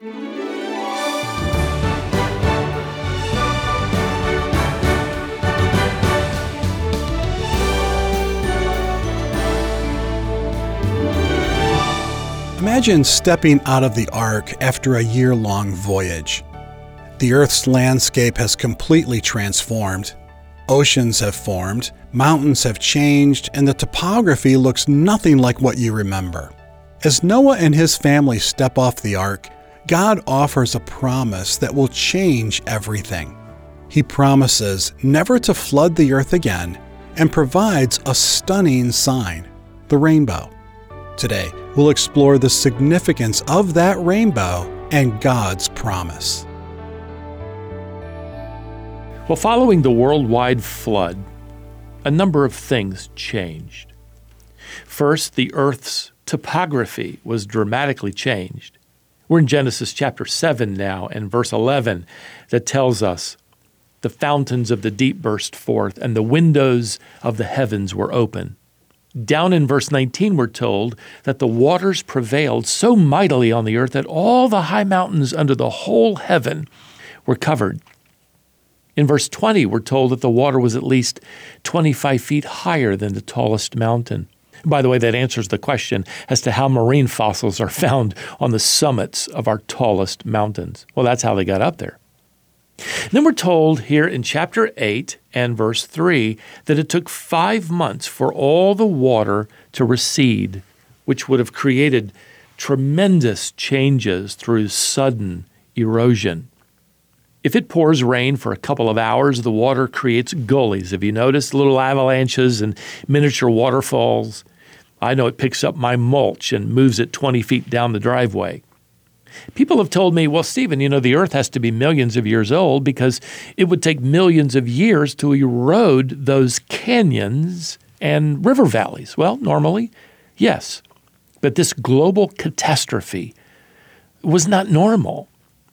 Imagine stepping out of the ark after a year-long voyage. The Earth's landscape has completely transformed. Oceans have formed, mountains have changed, and the topography looks nothing like what you remember. As Noah and his family step off the ark, God offers a promise that will change everything. He promises never to flood the earth again and provides a stunning sign, the rainbow. Today, we'll explore the significance of that rainbow and God's promise. Well, following the worldwide flood, a number of things changed. First, the earth's topography was dramatically changed. We're in Genesis chapter 7 now, and verse 11, that tells us, "The fountains of the deep burst forth, and the windows of the heavens were open." Down in verse 19, we're told that the waters prevailed so mightily on the earth that all the high mountains under the whole heaven were covered. In verse 20, we're told that the water was at least 25 feet higher than the tallest mountain. By the way, that answers the question as to how marine fossils are found on the summits of our tallest mountains. Well, that's how they got up there. Then we're told here in chapter 8 and verse 3 that it took 5 months for all the water to recede, which would have created tremendous changes through sudden erosion. If it pours rain for a couple of hours, the water creates gullies. Have you noticed little avalanches and miniature waterfalls? I know it picks up my mulch and moves it 20 feet down the driveway. People have told me, well, Stephen, the earth has to be millions of years old because it would take millions of years to erode those canyons and river valleys. Well, normally, yes. But this global catastrophe was not normal.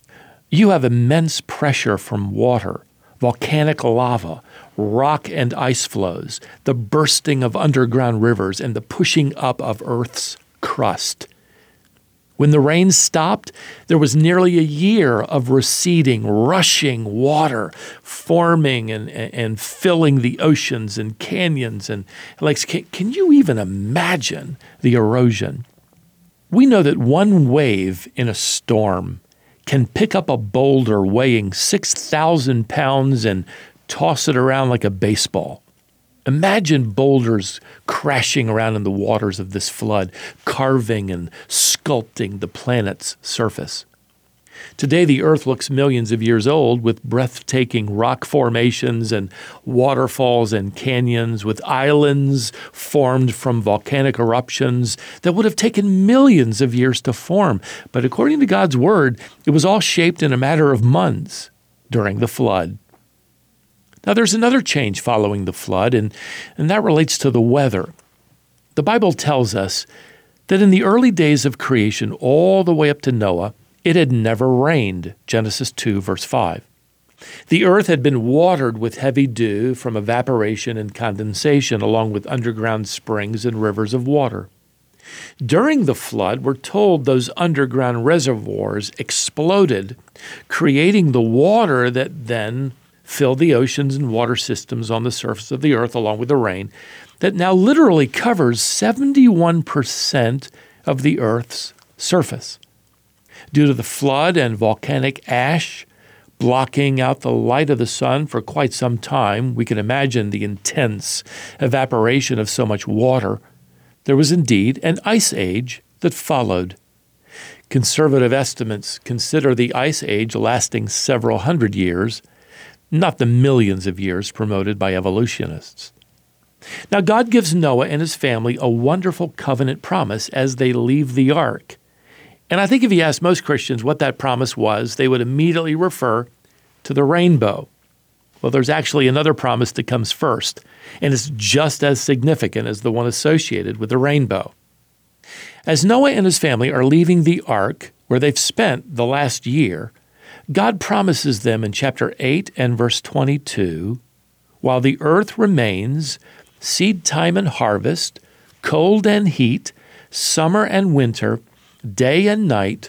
You have immense pressure from water, volcanic lava, rock and ice flows, the bursting of underground rivers, and the pushing up of Earth's crust. When the rain stopped, there was nearly a year of receding, rushing water, forming and filling the oceans and canyons and lakes. Can you even imagine the erosion? We know that one wave in a storm can pick up a boulder weighing 6,000 pounds and toss it around like a baseball. Imagine boulders crashing around in the waters of this flood, carving and sculpting the planet's surface. Today, the Earth looks millions of years old with breathtaking rock formations and waterfalls and canyons, with islands formed from volcanic eruptions that would have taken millions of years to form. But according to God's Word, it was all shaped in a matter of months during the flood. Now, there's another change following the flood, and that relates to the weather. The Bible tells us that in the early days of creation, all the way up to Noah, it had never rained, Genesis 2, verse 5. The earth had been watered with heavy dew from evaporation and condensation, along with underground springs and rivers of water. During the flood, we're told those underground reservoirs exploded, creating the water that then filled the oceans and water systems on the surface of the earth, along with the rain, that now literally covers 71% of the earth's surface. Due to the flood and volcanic ash blocking out the light of the sun for quite some time, we can imagine the intense evaporation of so much water. There was indeed an ice age that followed. Conservative estimates consider the ice age lasting several hundred years, not the millions of years promoted by evolutionists. Now, God gives Noah and his family a wonderful covenant promise as they leave the ark. And I think if you ask most Christians what that promise was, they would immediately refer to the rainbow. Well, there's actually another promise that comes first, and it's just as significant as the one associated with the rainbow. As Noah and his family are leaving the ark, where they've spent the last year, God promises them in chapter 8 and verse 22, while the earth remains, seed time and harvest, cold and heat, summer and winter, day and night,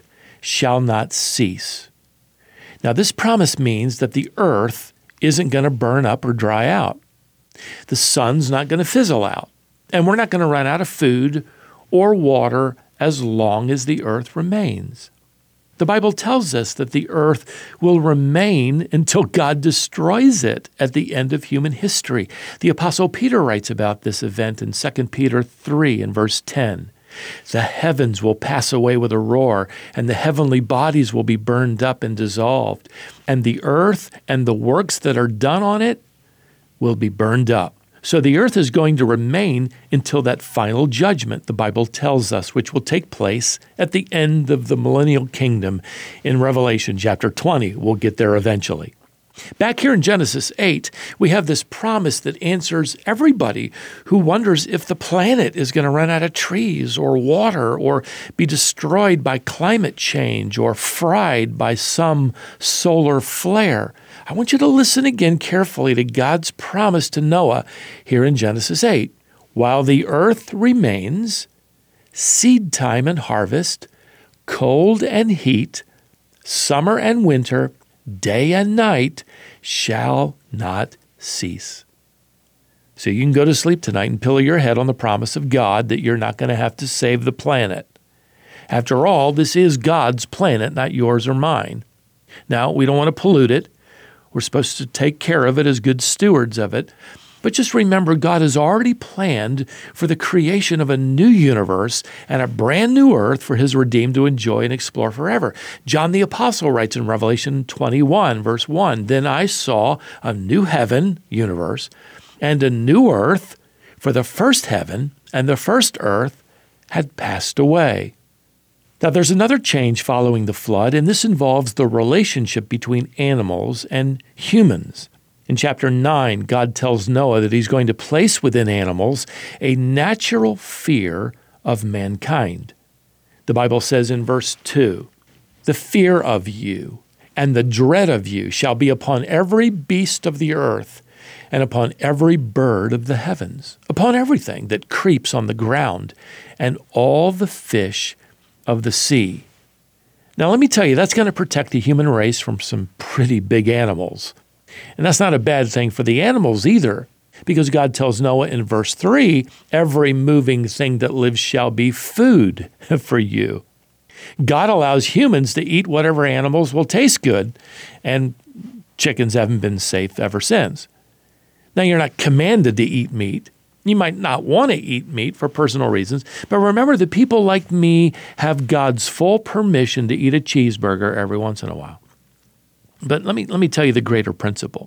shall not cease. Now, this promise means that the earth isn't going to burn up or dry out. The sun's not going to fizzle out, and we're not going to run out of food or water as long as the earth remains. The Bible tells us that the earth will remain until God destroys it at the end of human history. The Apostle Peter writes about this event in 2 Peter 3 and verse 10. The heavens will pass away with a roar, and the heavenly bodies will be burned up and dissolved, and the earth and the works that are done on it will be burned up. So the earth is going to remain until that final judgment, the Bible tells us, which will take place at the end of the millennial kingdom in Revelation chapter 20. We'll get there eventually. Back here in Genesis 8, we have this promise that answers everybody who wonders if the planet is going to run out of trees or water or be destroyed by climate change or fried by some solar flare. I want you to listen again carefully to God's promise to Noah here in Genesis 8. While the earth remains, seed time and harvest, cold and heat, summer and winter, day and night shall not cease. So you can go to sleep tonight and pillow your head on the promise of God that you're not going to have to save the planet. After all, this is God's planet, not yours or mine. Now, we don't want to pollute it. We're supposed to take care of it as good stewards of it. But just remember, God has already planned for the creation of a new universe and a brand new earth for his redeemed to enjoy and explore forever. John the Apostle writes in Revelation 21, verse 1, Then I saw a new heaven, universe, and a new earth, for the first heaven and the first earth had passed away. Now, there's another change following the flood, and this involves the relationship between animals and humans. In chapter 9, God tells Noah that he's going to place within animals a natural fear of mankind. The Bible says in verse 2, The fear of you and the dread of you shall be upon every beast of the earth and upon every bird of the heavens, upon everything that creeps on the ground and all the fish of the sea. Now, let me tell you, that's going to protect the human race from some pretty big animals. And that's not a bad thing for the animals either, because God tells Noah in verse 3, every moving thing that lives shall be food for you. God allows humans to eat whatever animals will taste good, and chickens haven't been safe ever since. Now, you're not commanded to eat meat. You might not want to eat meat for personal reasons, but remember that people like me have God's full permission to eat a cheeseburger every once in a while. But let me tell you the greater principle.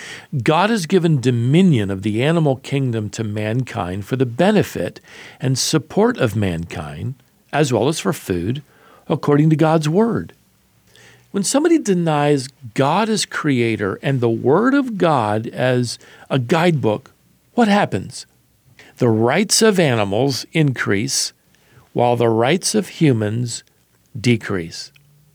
God has given dominion of the animal kingdom to mankind for the benefit and support of mankind, as well as for food, according to God's word. When somebody denies God as creator and the word of God as a guidebook, what happens? The rights of animals increase, while the rights of humans decrease.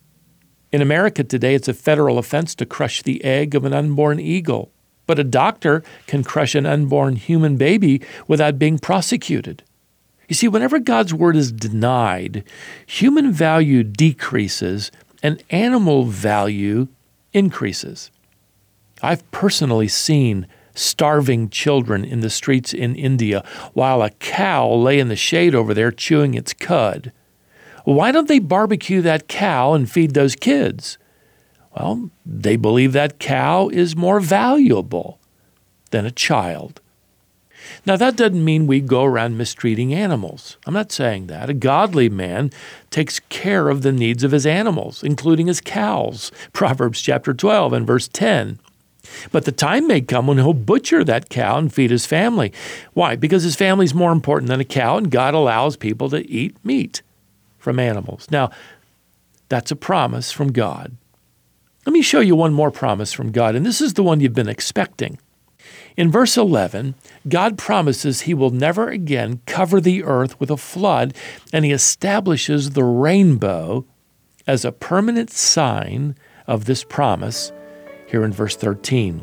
In America today, it's a federal offense to crush the egg of an unborn eagle, but a doctor can crush an unborn human baby without being prosecuted. You see, whenever God's word is denied, human value decreases and animal value increases. I've personally seen starving children in the streets in India while a cow lay in the shade over there chewing its cud. Why don't they barbecue that cow and feed those kids? Well, they believe that cow is more valuable than a child. Now, that doesn't mean we go around mistreating animals. I'm not saying that. A godly man takes care of the needs of his animals, including his cows. Proverbs chapter 12 and verse 10. But the time may come when he'll butcher that cow and feed his family. Why? Because his family's more important than a cow, and God allows people to eat meat from animals. Now, that's a promise from God. Let me show you one more promise from God, and this is the one you've been expecting. In verse 11, God promises he will never again cover the earth with a flood, and he establishes the rainbow as a permanent sign of this promise here in verse 13.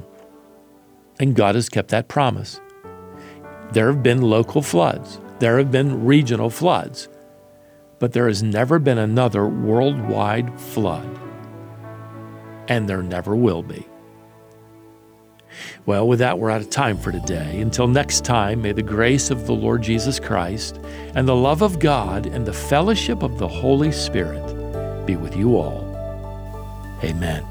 And God has kept that promise. There have been local floods. There have been regional floods. but there has never been another worldwide flood, and there never will be. Well, with that, we're out of time for today. Until next time, may the grace of the Lord Jesus Christ and the love of God and the fellowship of the Holy Spirit be with you all. Amen.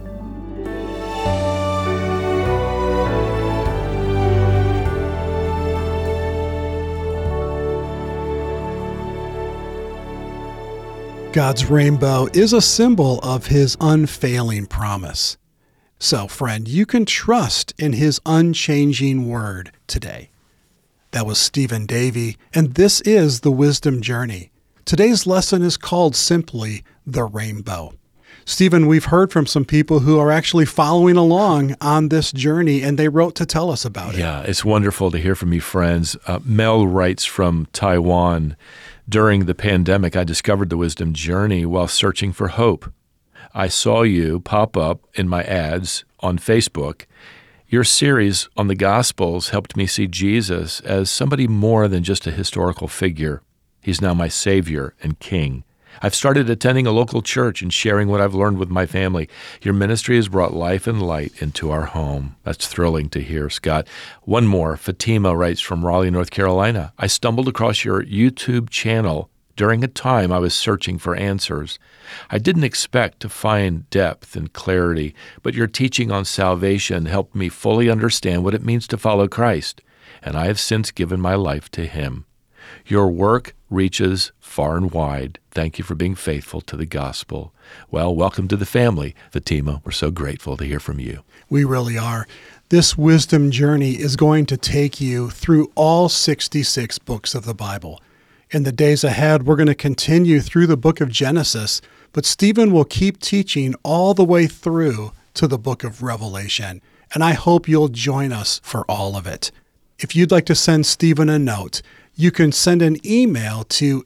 God's rainbow is a symbol of His unfailing promise. So, friend, you can trust in His unchanging word today. That was Stephen Davey, and this is the Wisdom Journey. Today's lesson is called simply The Rainbow. Stephen, we've heard from some people who are actually following along on this journey, and they wrote to tell us about it. Yeah, it's wonderful to hear from you, friends. Mel writes from Taiwan. During the pandemic, I discovered the Wisdom Journey while searching for hope. I saw you pop up in my ads on Facebook. Your series on the Gospels helped me see Jesus as somebody more than just a historical figure. He's now my Savior and King. I've started attending a local church and sharing what I've learned with my family. Your ministry has brought life and light into our home. That's thrilling to hear, Scott. One more. Fatima writes from Raleigh, North Carolina. I stumbled across your YouTube channel during a time I was searching for answers. I didn't expect to find depth and clarity, but your teaching on salvation helped me fully understand what it means to follow Christ, and I have since given my life to Him. Your work reaches far and wide. Thank you for being faithful to the gospel. Well, welcome to the family, Fatima. We're so grateful to hear from you. We really are. This wisdom journey is going to take you through all 66 books of the Bible. In the days ahead, we're going to continue through the book of Genesis, but Stephen will keep teaching all the way through to the book of Revelation, and I hope you'll join us for all of it. If you'd like to send Stephen a note, you can send an email to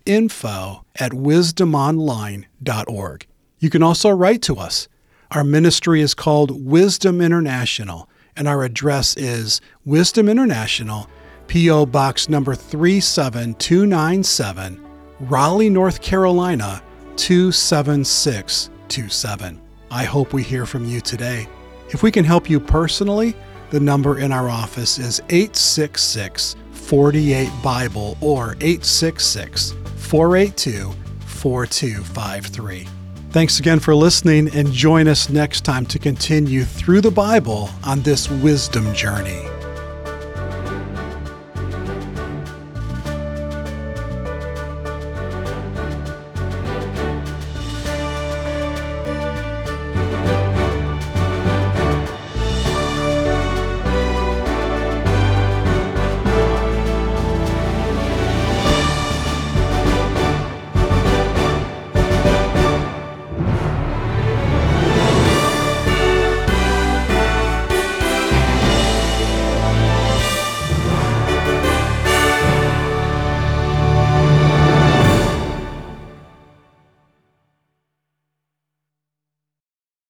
info@wisdomonline.org. You can also write to us. Our ministry is called Wisdom International, and our address is Wisdom International, P.O. Box number 37297, Raleigh, North Carolina, 27627. I hope we hear from you today. If we can help you personally, the number in our office is 866-48-BIBLE or 866-482-4253. Thanks again for listening, and join us next time to continue through the Bible on this wisdom journey.